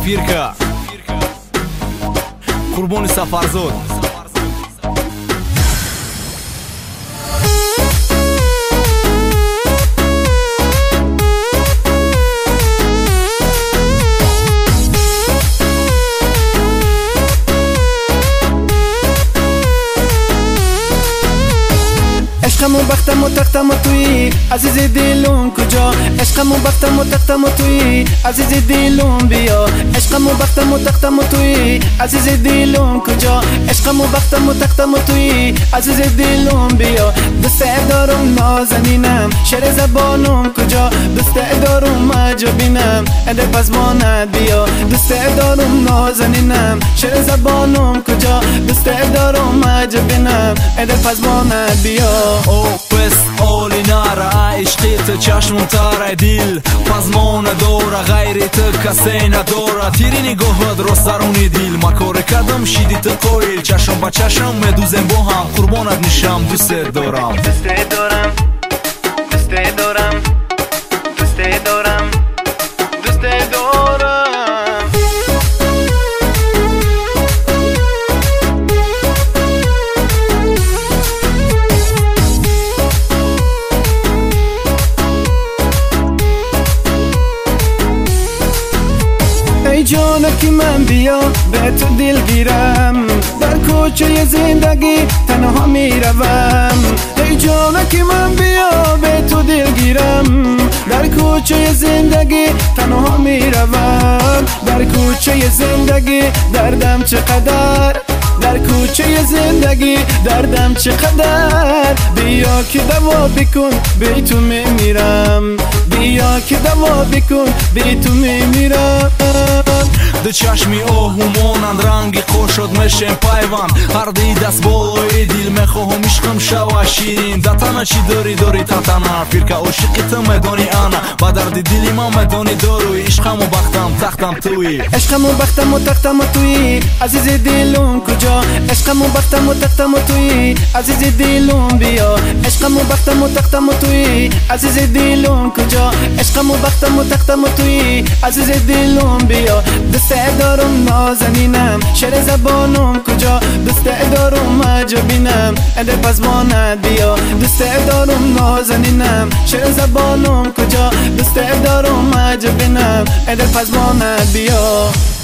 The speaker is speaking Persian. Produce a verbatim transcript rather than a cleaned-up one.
Firka Qurboni Safarzod عشقم و بختم و تختم و توی عزیز دلم کجا عشقم و بختم و تختم و توی عزیز دلم بیا عشقم و بختم و تختم و توی عزیز دلم کجا عشقم و بختم و تختم و توی عزیز دلم بیا دوست دارم نازنینم شعر زبانم کجا دوست دارم مجا بینم اده پس ماند بیا دوست دارم نازنینم شعر زبانم کجا دوست دارم مجا بینم اده پس ماند بیا او پس اولی نارا عشقی تو چشمم تاره دل پزمان دورا غیری تو کسی ندورا تیری نگاهت رو سرونی دل ما کار کردم شیدی تو کویل چشم با چشم مدوزم با هم قربانت نشم دوست دارم دوست دارم دوست دارم دوست دارم دوست دارم ای جانکی من بیا به تو دل گیرم در کوچه زندگی تنها میروم ای جانکی من بیا به تو دل گیرم در کوچه زندگی تنها میروم در کوچه زندگی دردم چقدر در کوچه زندگی دردم چقدر بیا که دوا بکن به تو میمیرم بیا که دوا بکن به تو میمیرم دو چشمی آهو مانند رنگی خوشد میشم پیوند هر دی دست بالای دل میخواهم عشقم شوه شیرین دتانا چی داری داری تتانا فیرکا عاشقی تو میدانی انا با درد دلی من میدانی داروی عشقم و بختم تختم توی عشقم و بختم و تختم توی عزیز دلم کجا عشقم و بختم و تختم توی عزیز دلم بیا عشقم و بختم و تختم توی عزیز دلم کجا عشقم و بختم و تختم توی عزیز دلم بیا دوست دارم نازنینم شعر زبانم کجا دوست دارم مجا بینم اده پس ماند بیا دوست دارم نازنینم شعر زبانم کجا دوست دارم مجا بینم اده پس ماند بیا